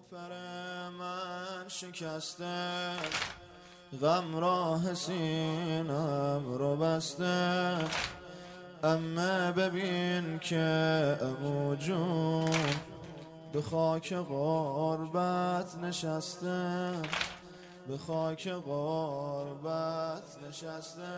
پر من شکسته، غم راه سینم رو بسته. اما ببین که عمو جون به خاک غربت نشسته، به خاک غربت نشسته.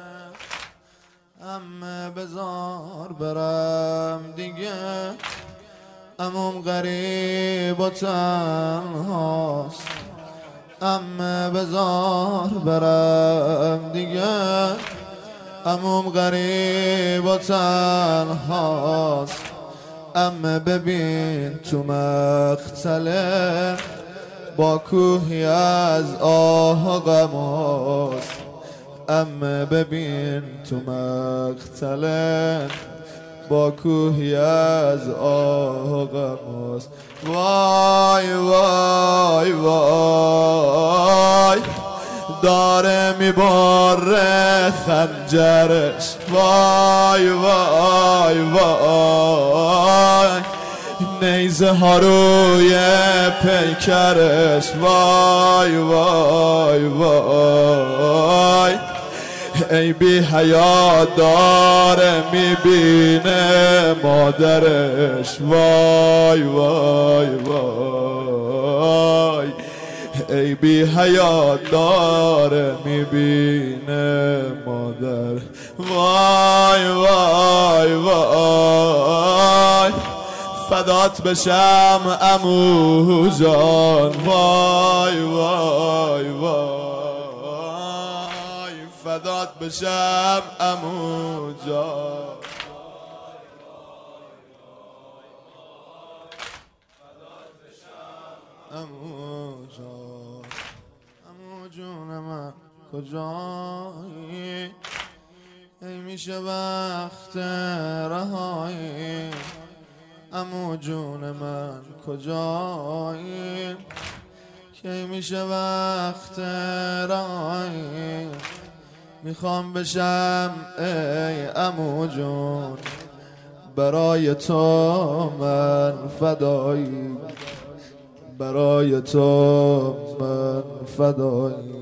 اما بذار برم دیگه، عموم غریب و تنهاست. اما بذار برم دیگه، عموم غریب و تنهاست. اما ببین تو مقتله، با کوهی از آه و غماست. اما ببین تو مقتله، با کوهی از آه و غماست. وای وای وای، داره میباره خنجرش. وای وای وای، نیزه ها روی پیکرش. وای وای وای، ای بی حیا داره میبینه مادرش. وای وای وای، ای بی حیا داره میبینه مادر. وای وای وای، فدات بشم عمو جان. وای وای وای، فدات بشم عمو جان. عمو جان، عمو جون من کجایی؟ ای میشه وقت رهایی؟ عمو جون من کجایی؟ کی میشه وقت رهایی؟ میخوام بشم ای عمو جون، برای تو من فدایی، برای تو من فدایی.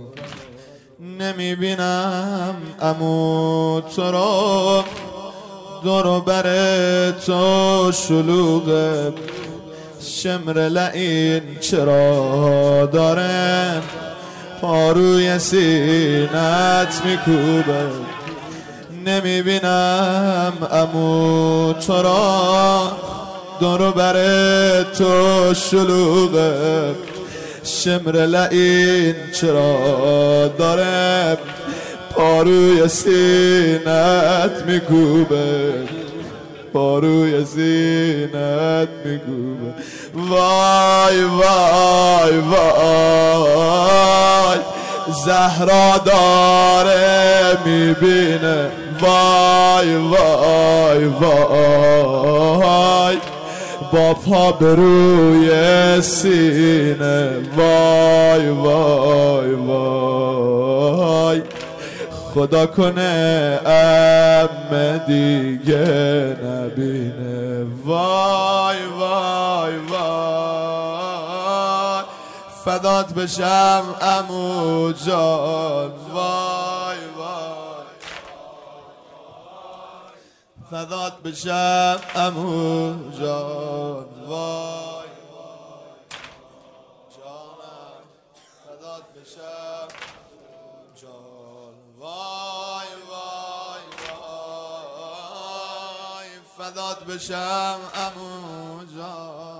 نمیبینم عمو تو رو، دور و بر تو شلوغه. شمر لعین چرا داره پاروی سینت میکوبه؟ نمیبینم عمو تو را، دور و بر تو شلوغه. شمر لعین چرا داره پاروی سینت میکوبه؟ پاروی سینت میکوبه. وای وای وای، زهرا داره میبینه. وای وای وای، با پا به روی سینه. وای وای وای، خدا کنه عمه دیگه نبینه. وای وای وای، فدات بشم عمو جان. وای وای، فدات بشم عمو جان. وای جانم، فدات بشم جان. وای وای وای، فدات بشم عمو جان.